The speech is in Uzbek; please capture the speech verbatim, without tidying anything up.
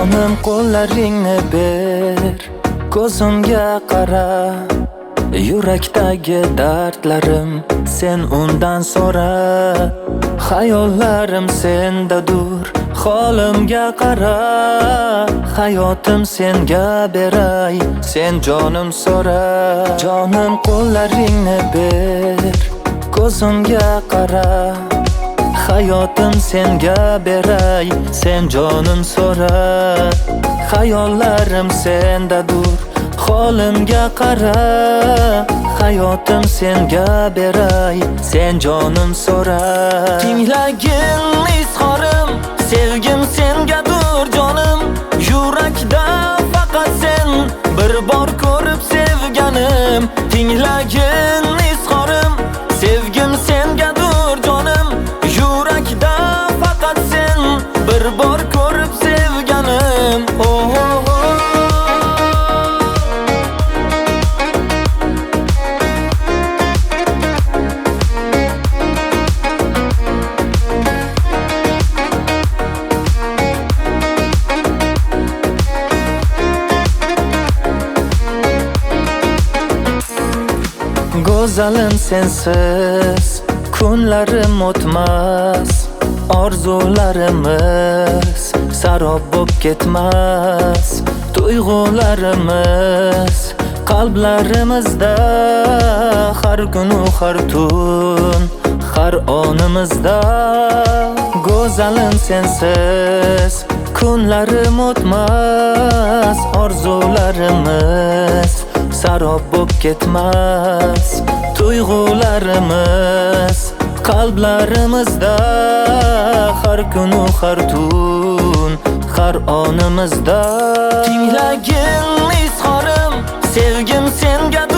Jonim qo'llaringni ber, ko'zimga qara. Yurakdagi dardlarim sen undan so'ra. Hayollarim sendadur, holimga qara. Hayotim senga beray, sen jonim so'ra. Jonim qo'llaringni ber, ko'zimga qara. Hayotim senga beray, sen jonim so'ra. Hayollarim sendadur, holimga qara. Hayotim senga beray, sen jonim so'ra. Tinglagin izhorim, sevgim sengadur jonim. Yurakda faqat sen bir bor ko'rib sevganim. Tinglagin izhorim, sevgim sengadur jonim. Yurakda faqat sen bir bor ko'rib sevganim. Oh, oh, oh. Go'zalim sensiz kunlarim o'tmas. Orzularimiz sarob bo'p ketmas. Tuyg'ularimiz qalblarimizda har kun u har tun, har onimizda. Go'zalim sensiz kunlarim o'tmas. Orzularimiz sarob bo'p ketmas. Tuyg'ularimiz qalblarimizda har kun u har tun, har onimizda. Tinglagin izhorim, sevgim senga